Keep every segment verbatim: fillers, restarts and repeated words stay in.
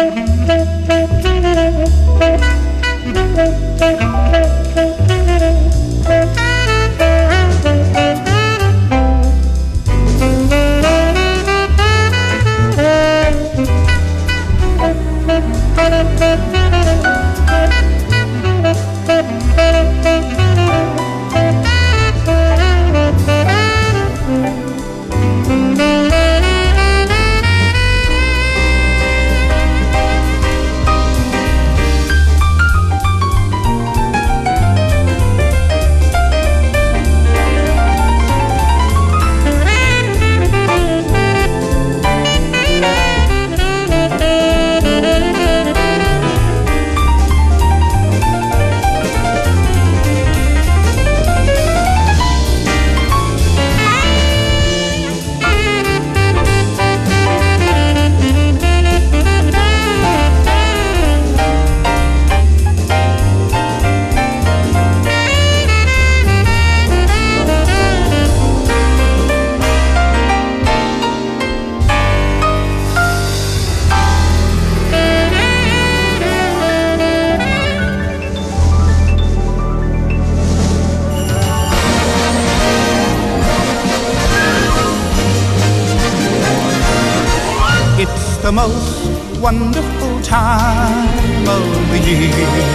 The most wonderful time of the year,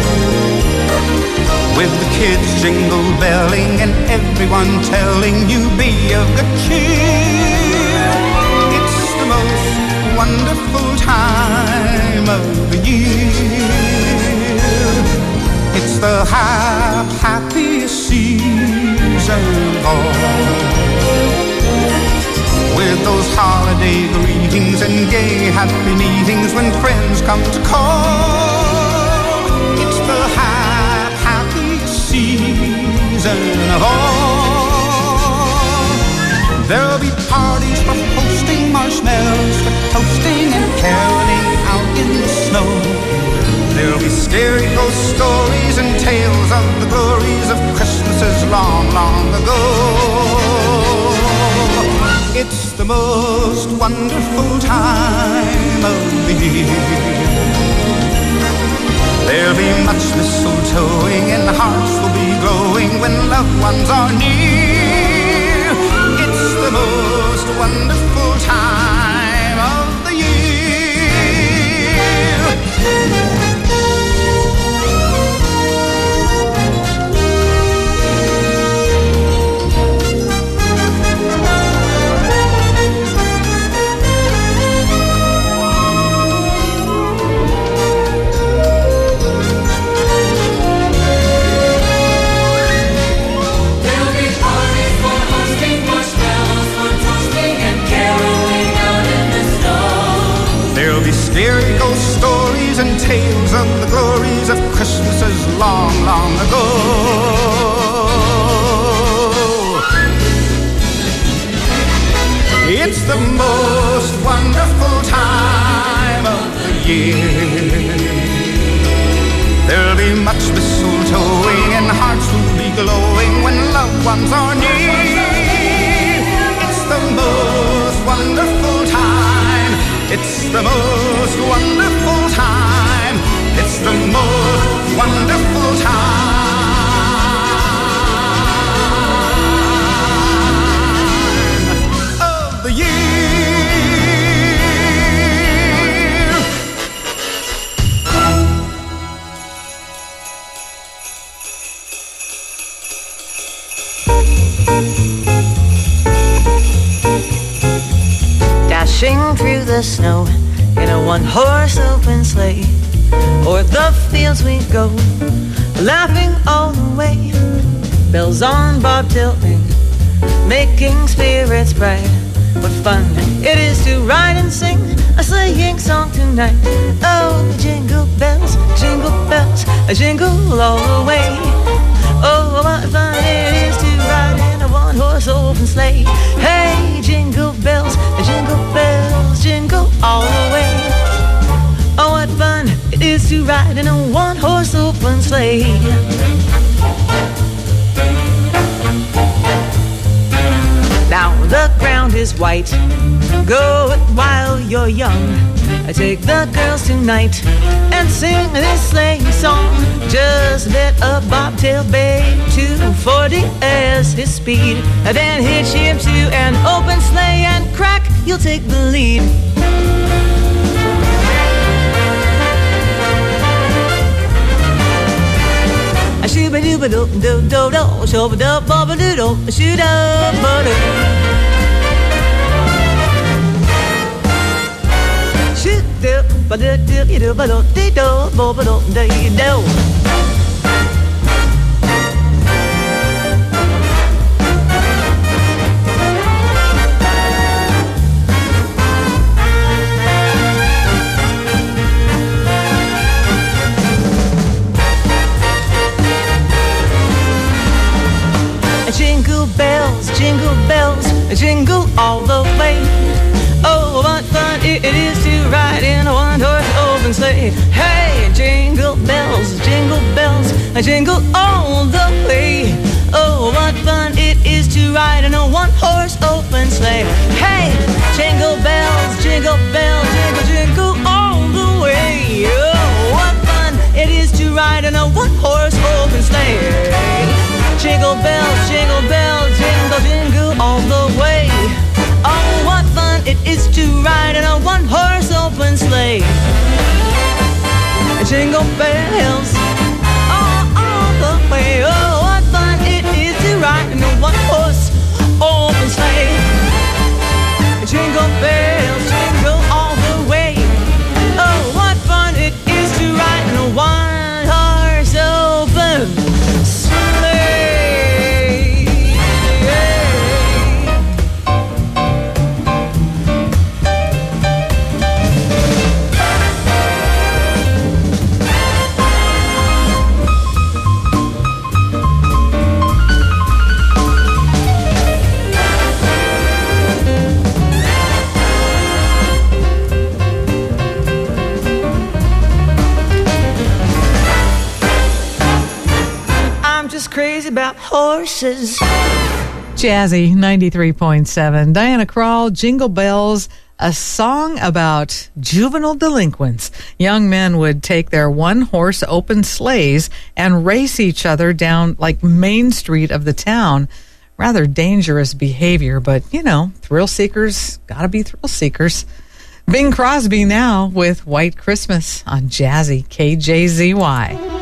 with the kids jingle belling and everyone telling you be of good cheer. It's the most wonderful time of the year. It's the ha- happiest season of all, with those holiday greetings and gay happy meetings when friends come to call. It's the ha- happiest season of all. There'll be parties for hosting, marshmallows for toasting, and caroling out in the snow. There'll be scary ghost stories and tales of the glories of Christmases long, long ago. It's the most wonderful time of the year. There'll be much mistletoeing and hearts will be glowing when loved ones are near. It's the most wonderful time of the year. Scary ghost stories and tales of the glories of Christmases long, long ago. It's the most wonderful time of the year. There'll be much mistletoeing and hearts will be glowing when loved ones are near. It's the most wonderful time. It's the most wonderful time. It's the most wonderful time of the year. Dashing through the snow in a one-horse open sleigh, o'er the fields we go, laughing all the way. Bells on bobtailing, making spirits bright. What fun it is to ride and sing a sleighing song tonight. Oh, jingle bells, jingle bells, jingle all the way. Oh, what fun it is to ride in a one-horse open sleigh. Hey, jingle bells, jingle bells, jingle all the way. Oh, what fun it is to ride in a one-horse open sleigh. Now the ground is white, go it while you're young. I take the girls tonight and sing this sleigh song. Just let a bobtail bay two forty as his speed, and then hitch him to an open sleigh and crack, you'll take the lead. A shooba dooba doo doo doo doo, shooba doo booba doo doo, shoot up ba doo. Shoot doo ba doo doo doo ba doo dee doo booba doo dee doo. Jingle bells, jingle bells, jingle all the way. Oh, what fun it is to ride in a one-horse open sleigh. Hey, jingle bells, jingle bells, jingle all the way. Oh, what fun it is to ride in a one-horse open sleigh. Hey, jingle bells, jingle bells, jingle, jingle all the way. Oh, what fun it is to ride in a one-horse open sleigh. Jingle bells, jingle bells, jingle, jingle all the way. Oh, what fun it is to ride in a one-horse open sleigh. Jingle bells, all, all the way. Oh, what fun it is to ride in a one-horse open sleigh. Jingle bells, jingle all the way. Oh, what fun it is to ride in a one-horse open sleigh. Crazy about horses. Jazzy ninety-three point seven. Diana Krall, Jingle Bells, a song about juvenile delinquents. Young men would take their one-horse open sleighs and race each other down like Main Street of the town. Rather dangerous behavior, but you know, thrill seekers gotta be thrill seekers. Bing Crosby now with White Christmas on Jazzy K J Z Y.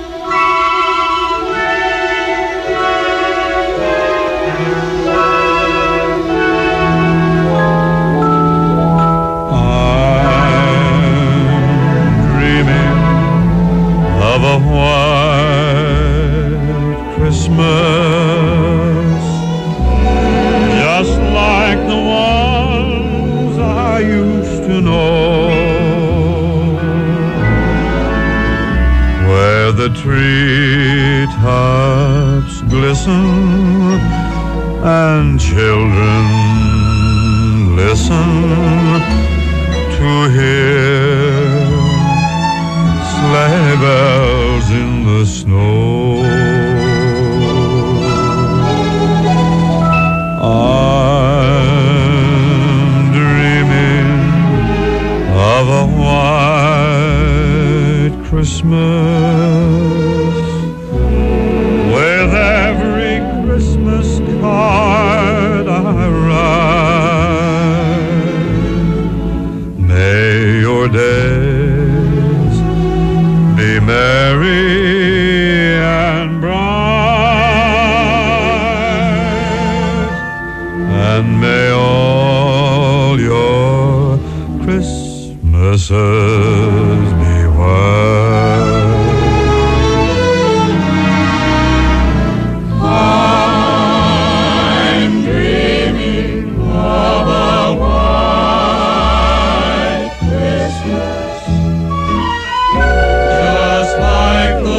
Of a white Christmas, just like the ones I used to know, where the treetops glisten and children listen to hear sleigh bells in the snow. I'm dreaming of a white Christmas, with every Christmas card I write. May your days be merry and bright, and may all your Christmases be white. I'm dreaming of a white Christmas, just like the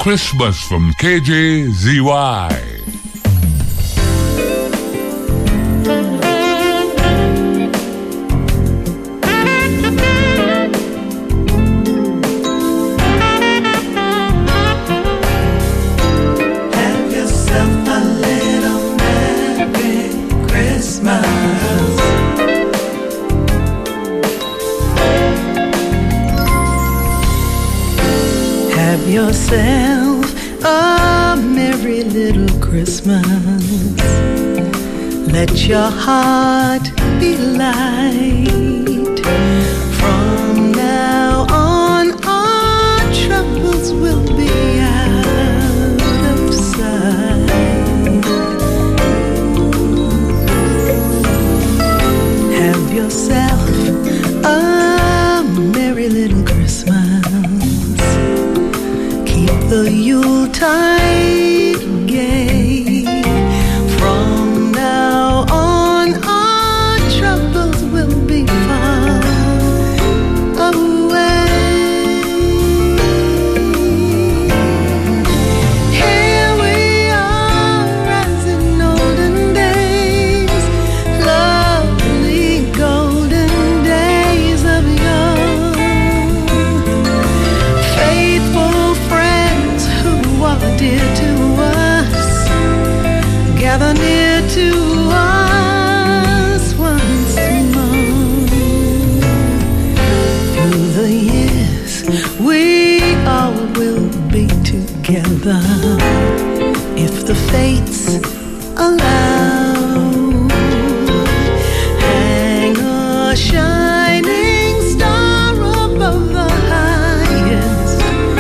Christmas from K J Z Y. Yourself a merry little Christmas. Let your heart be light. From now on, our troubles will be out of sight. Have yourself a merry little Christmas. The Yuletide gay. From now on, our troubles will be far away. Here we are, as in olden days, lovely golden days of yore. Faithful friends dear to us, gather near to us once more. Through the years, we all will be together, if the fates allow. Hang a shining star above the highest.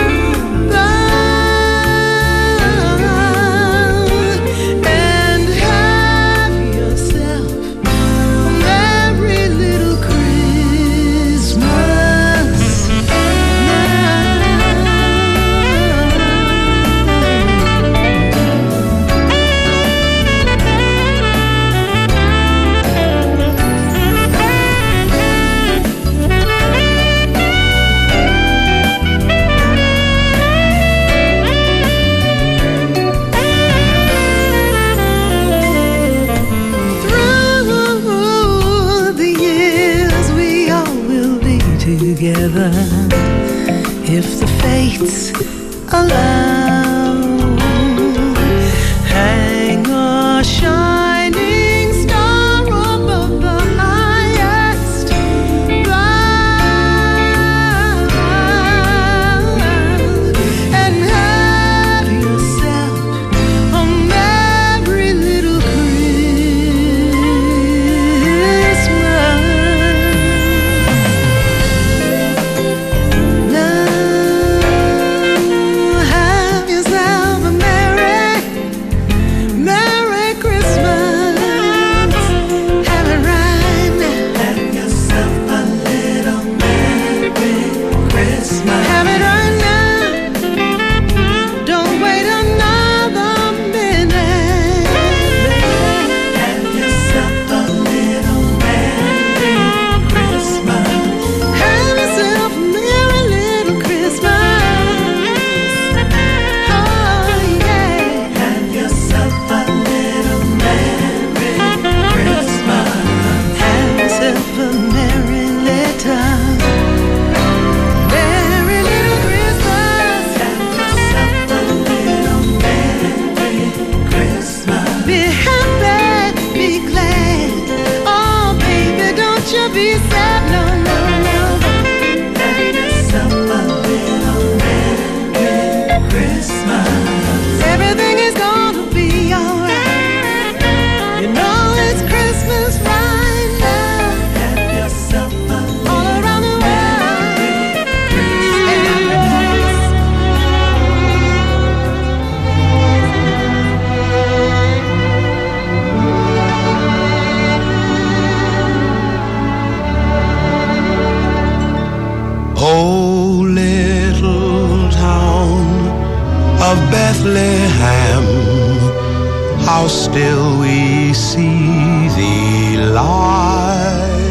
Together, if the fates allow. Hang a shining star above the highest bough, and have yourself a merry little Christmas. Be sad, no, no, no. Have yourself a little merry Christmas. Everything is gonna be alright. You know it's Christmas right now. Have yourself a all around the world. Oh, little town of Bethlehem, how still we see thee lie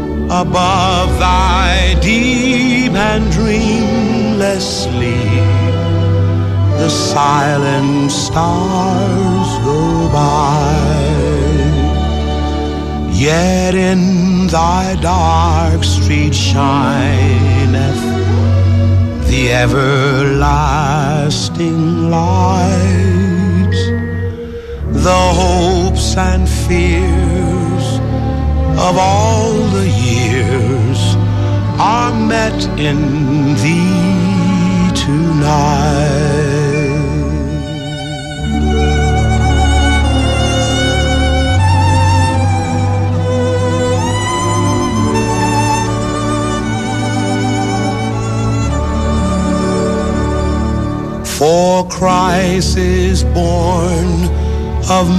above thy deep and dreamless sleep. the silent stars go by. Yet in thy dark street shineth the everlasting light. The hopes and fears of all the years are met in thee tonight. For Christ is born of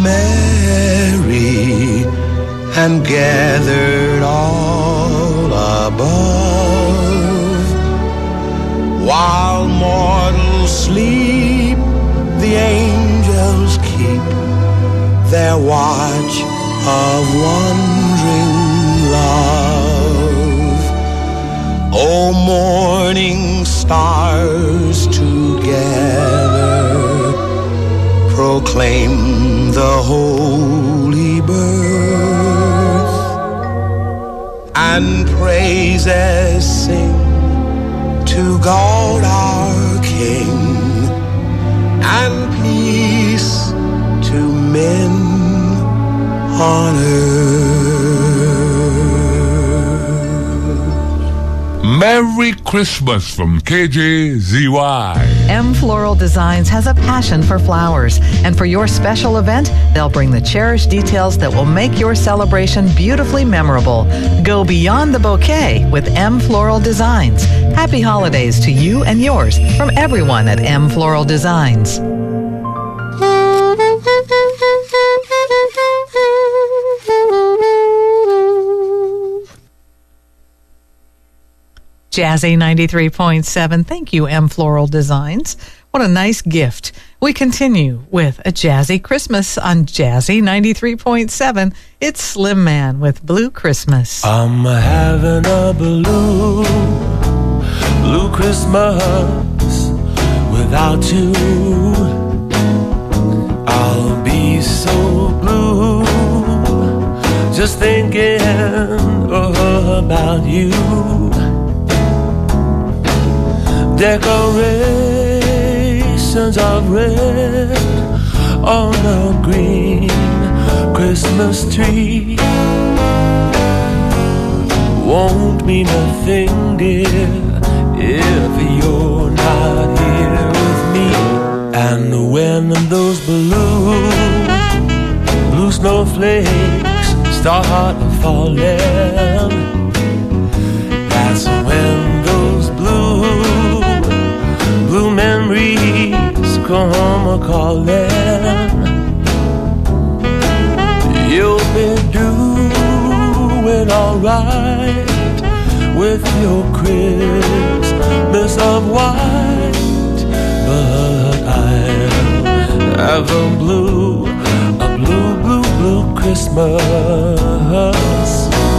Mary and gathered all above. While mortals sleep, the angels keep their watch of wondering love. O morning stars together proclaim the holy birth, and praises sing to God our King, and peace to men on earth. Merry Christmas from K J Z Y. M Floral Designs has a passion for flowers, and for your special event, they'll bring the cherished details that will make your celebration beautifully memorable. Go beyond the bouquet with M Floral Designs. Happy holidays to you and yours from everyone at M Floral Designs. Jazzy ninety-three point seven. Thank you, M Floral Designs. What a nice gift. We continue with a jazzy Christmas on Jazzy ninety-three point seven. It's Slim Man with Blue Christmas. I'm having a blue, blue Christmas without you. I'll be so blue just thinking about you. Decorations of red on a green Christmas tree won't mean a thing, dear, if you're not here with me. And when those blue, blue snowflakes start falling, that's when those blue blue memories come a-calling. You'll be doing alright with your Christmas of white, but I'll have a blue, a blue, blue, blue Christmas.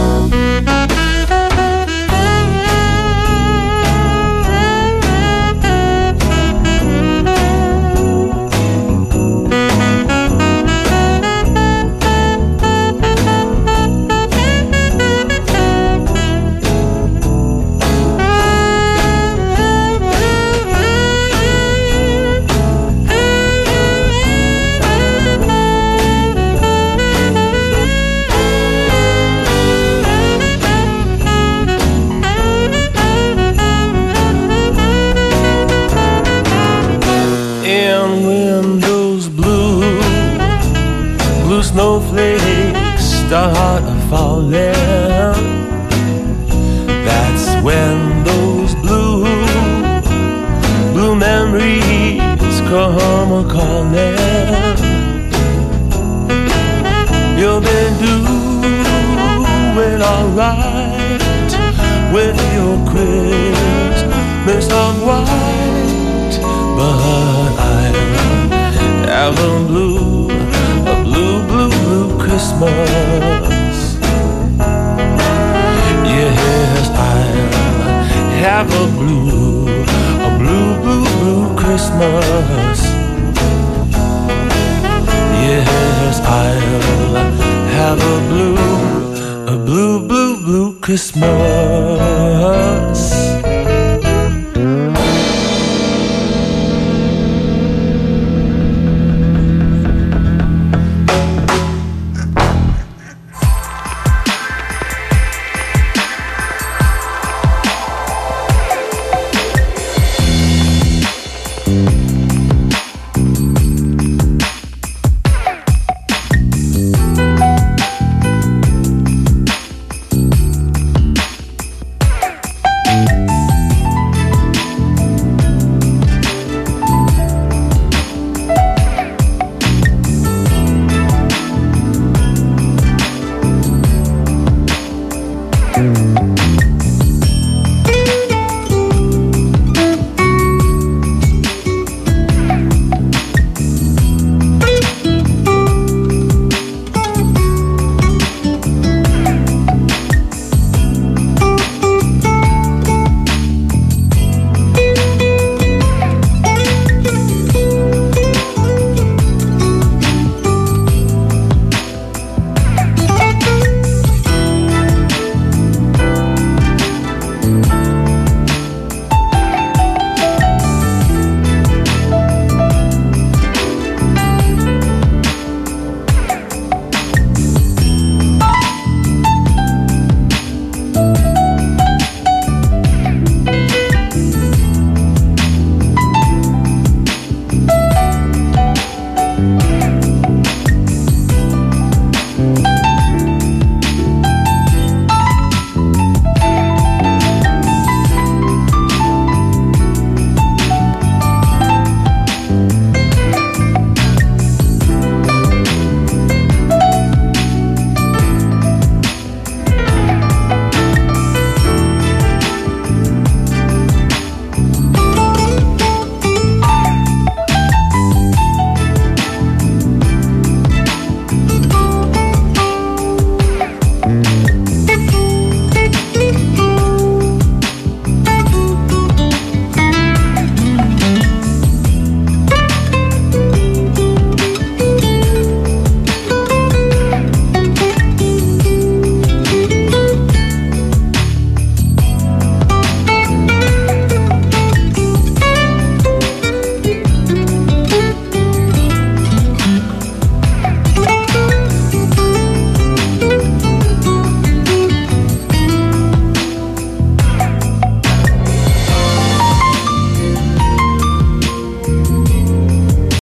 Snowflakes start falling, that's when those blue, blue memories come a-calling. You'll be doing alright with your Christmas of white, but I'll have a blue, a blue, blue, blue Christmas. Yes, I'll have a blue, a blue, blue, blue Christmas. Christmas.